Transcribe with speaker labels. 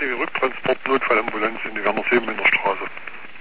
Speaker 1: sofortige Rücktransport Notfallambulanz in die Werner Seemener Straße.